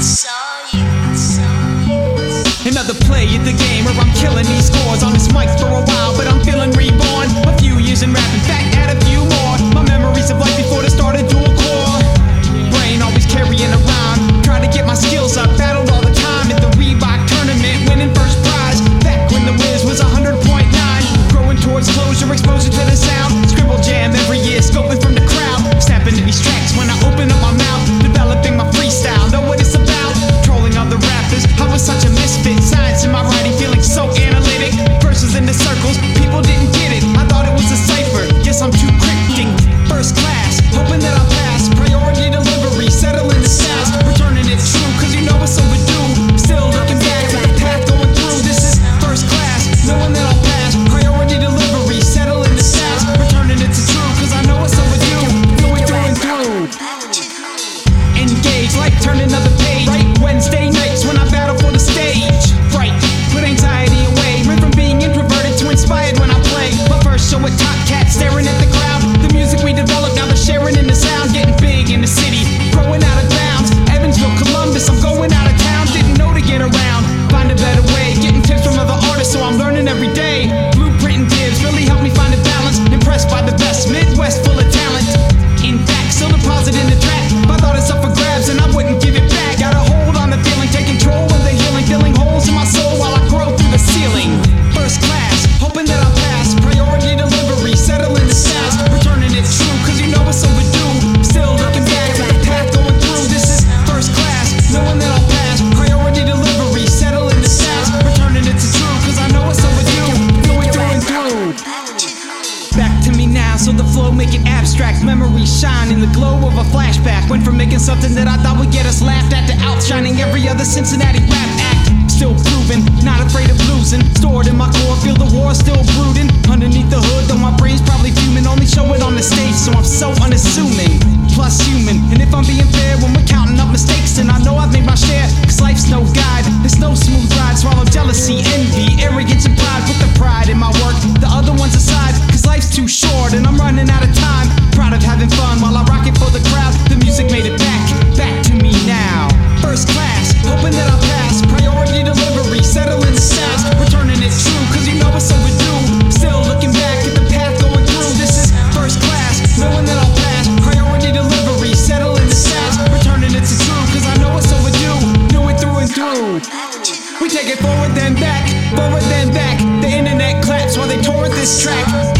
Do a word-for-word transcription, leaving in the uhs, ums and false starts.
Another play at the game where I'm killing these scores on this mic for a while, but I'm feeling reborn. A few years in rap, in fact, add a few more. My memories of life before the start of dual core. Brain always carrying around, trying to get my skills up. Battled all the time at the Reebok tournament, winning first prize. Back when the Wiz was one hundred point nine, growing towards closure, exposure to the sound. Scribble jam every year, scoping from the crowd. Snapping to these tracks when I open up my mouth, developing my freestyle. Know what it's about? Trolling other rappers. I was such a misfit. Science in my writing, feeling so analytic. Verses in the circles, people didn't get it. I thought it was a cipher. Guess I'm too cryptic. First class, hoping that I'll pass. Priority delivery, settling the stats. Returning it true, cause you know it's overdue. Still looking back at the path going through. This is first class, knowing that I'll pass. Priority delivery, settling the stats. Returning it to true, cause I know it's overdue. Going through and through. Engage like turn another page. Right Wednesday nights when I battle for the stage. Right, put anxiety away. Went from being introverted to inspired when I play. My first show with Top Cat staring at the crowd. The music we developed, now they're sharing in the sound. Getting big in the city, growing out of bounds. Evansville, Columbus, I'm going out of town. Didn't know to get around, find a better way. Getting tips from other artists, so I'm learning every day. Blueprint and tips really helped me find a balance. Impressed by the best, Midwest full of talent. In fact, still deposit in the trap. I thought it's up for grabs and I wouldn't give it back. Got a hold on the feeling, take control of the healing. Filling holes in my soul while I grow through the ceiling. First class, hoping that I'll pass. Priority delivery, settling the stats. Returning it true, cause you know it's overdue. Still looking back at the path going through. This is first class, knowing that I'll pass. Priority delivery, settling the stats. Returning it to true, cause I know it's overdue. Going through and through. Back to me now, so the flow make it abstract. Memories shine in the glow of a flashback. Went from making something that I thought would get us laughed at to outshining every other Cincinnati rap act. Still proven, not afraid of losing. Stored in my core, feel the war still brooding. Underneath the hood, though my brain's probably fuming. Only show it on the stage, so I'm so unassuming. Plus human, and if I'm being fair, when we're counting up mistakes, then I know I've made my share. Cause life's no guide, it's no smooth ride. Swallow jealousy, envy, arrogance and pride. Put the pride in my work, the other ones aside. Cause life's too short and I'm running out of time. Proud of having fun while I rock it for the crowd. The music made it back, back to me now. First class, hoping that I'll pass. Priority delivery, settling the stats. Returning it true, cause you know it's overdue. Still looking back at the path going through. This is first class, knowing that I'll pass. Priority delivery, settling the stats. Returning it to true, cause I know it's overdue. Do it through and through. We take it forward then back, forward then back. The internet claps while they tore this track.